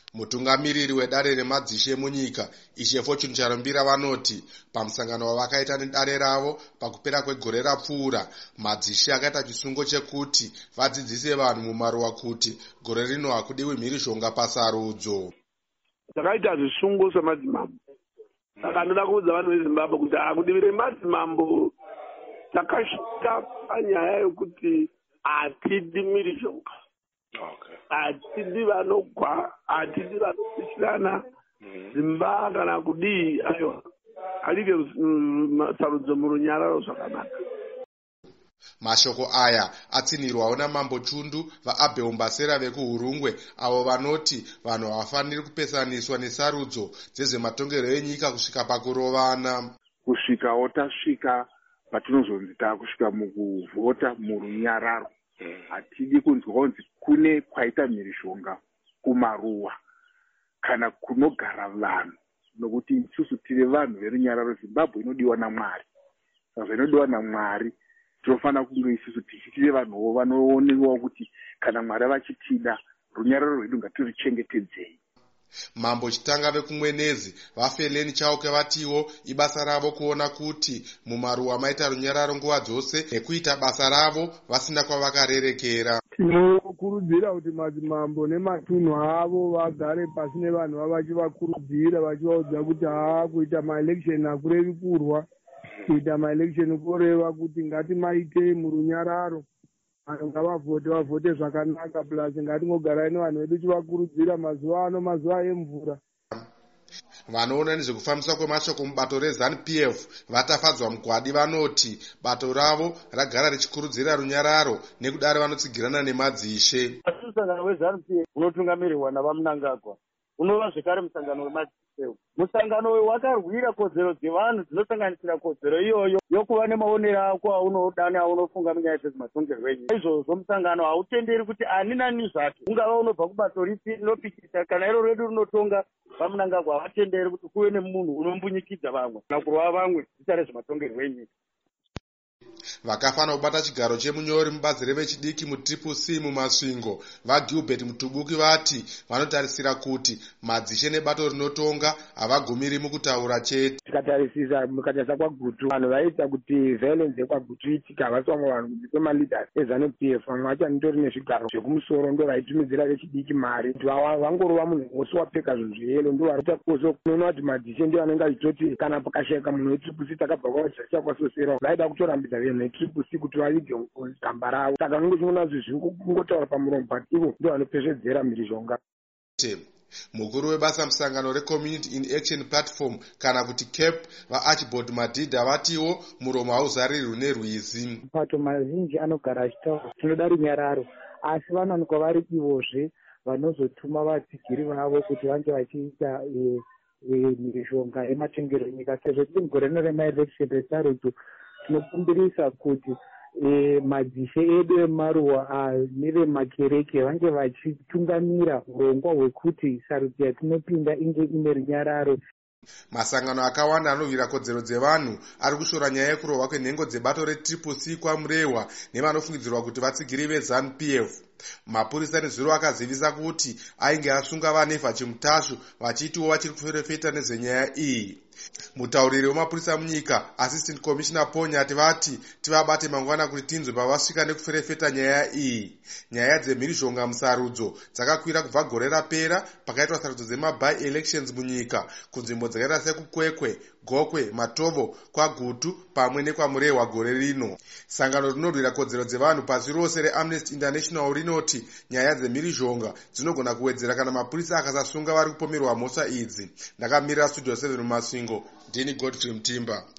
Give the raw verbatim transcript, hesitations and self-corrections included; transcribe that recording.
Mutungamiriri wedare remadzishe munyika Ishe Fortune Charumbira vanoti pamusangano wavakaita nedare ravo pakupera kwegore rapfuura, madzishe akaita chisungo chekuti vadzidzise vanhu mumaruwa kuti gore rino hakudiwi mhirishonga pasarudzo. Takaita zvisungo semadzimambo. Saka ndoda kuudza vanhu veZimbabwe kuti hakudivire madzimambo. Takasvika panyaya yokuti hatidi mhirishonga. Hatidi vanogwa, hatidi vanopishirana, dzimba kana kudii, aiwa. Alike sarudzo murunyararo zvakanaka. Mashoko aya atsinirwawo naMambo Chundu vaAbel Mbasera vekuHurungwe, avo vanoti vanhu havafaniri kupesaniswa nesarudzo dzezvematongero enyika kusvika pakurovana. Kusvikawo tasvika patinozonzi takusvika mukuvhota murunyararo. Hatidi kunzwa kunzi kune kwaita mhirishonga kumaruwa kana kunogara vanhu, nokuti isusu tiri vanhu verunyararo. Zimbabwe inodiwa naMwari. Saka inodiwa naMwari, tinofanira kunge isusu tichitire vanhuwo vanoonewa kuti kana Mwari vachitida, runyararo rwedu ngatirichengetedzei. Mambo Chitanga vekumwenezi vaFeleni Chauke vatiwo ibasa ravo kuona kuti mumaruwa maita runyararo nguva dzose nekuita basa ravo vasina kwavakarerekera. Tinokurudzira kuti madzimambo nematunhu avo vagare pasi nevanhu vavo vachivakurudzira vachivaudza kuti haa, kuita maelection hakurevi kurwa. Kuita maelection kureva kuti ngatimaite murunyararo. Vanhu ngavavhote vavhote zvakanaka, plus ngatingogarai nevanhu vedu tivakurudzira mazuva ano, mazuva emvura. Vanoona nezvekufambiswa kwemashoko mubato reZANU P F vatafadzwa mugwadi vanoti bato ravo ragara richikurudzira runyararo nekudare vanotsigirana nemadzishe. Musangano weZANU P F unotungamirirwa navaMnangagwa unova zvekare musangano wemadzishe. Musangano uyu wakarwira kodzero dzevanhu dzinosanganisira kodzero iyoyo yokuva nemaonero ako aunoda neaunofunga munyaya dzezvematongerwo enyika. Izvozvo musangano hautenderi kuti ani nani zvake, ungava unobva kubato ripi rinopikisa kana iro redu rinotonga, vaMnangagwa havatenderi kuti kuve nemunhu unombunyikidza vamwe kana kurova vamwe zita rezvematongerwo enyika. Vakafanira kubata chigaro chemunyori mubazi revechidiki mutriple C mumasvingo vaGilbert Mutubuki vati vanotarisira kuti madzishe nebato rinotonga havagumiri mukutaura chete. Tikatarisisa mukatarisa kwaGutu, vanhu vaita kuti violence yekwaGutu itika havasi vamwe vanhu kunze kwemaleaders eZANU P F. Vamwe vacho vanitori nezvigaro zvekumusoro ndo vaitumidzira vechidiki mari kuti vangorova munhu wose wapfeka zvinhu zveyero ndo varita koso. Unoona kuti madzishe ndio vanenge vachitoti kana pakashayika munhu wetriple C takabva kwavachasha kwasosera vaida kutorambidza vanhu vetriple C kuti vaige gamba ravo. Saka nungu chinoona kuti zvingotaura pamuromo but ivo ndio vanopezvedzera mhirishonga. Mukuru webasa musangano reCommunity in Action Platform kana kuti C A P vaArchibald Madhidha vatiwo muromo hauzarirwi nerwizi. Mapato mazhinji anogara achitaura tinoda runyararo, asi vanowanikwa vari ivozve vanozotuma vatsigiri vavo kuti vange vachiita mhirishonga yematengero enyika. Sezvo tiri mugore rino remaelection resarudzo, tinokumbirisa kuti E, madzishe edu emaruwa nevemakereke vange vachitungamira urongwa hwekuti sarudzo yatinopinda inge ine runyararo. Masangano akawanda anovhira kodzero dzevanhu ari kushora nyaya yekurohwa kwenhengo dzebato retriple C kwamurehwa nevanofungidzirwa kuti vatsigiri veZANU P F. Mapurisa nezviro akazivisa kuti ainge asunga vanevha chimutashu vachitiwo vachiri kuferefeta nezvenyaya iyi. Mutauriri wemapurisa munyika Assistant Commissioner Ponyati vati tivabate mangwana kuti tinzwe pavasvika nekuferefeta nyaya iyi. Nyaya dzemhirishonga musarudzo dzakakwira kubva gore rapera pakaitwa sarudzo dzemaby elections munyika kunzvimbo dzakaita sekukwekwe, Gokwe, Matovo, kwaGutu pamwe nekwamurehwa gore rino. Sangano rinorwira kodzero dzevanhu pasi rose reAmnesty International rinoti nyaya dzemhirishonga dzinogona kuwedzera kana mapurisa akasasunga vari kupomerwa mhosva idzi. Ndakamirira Studio seven mumasvingo, ndini Godfrey Mtimba.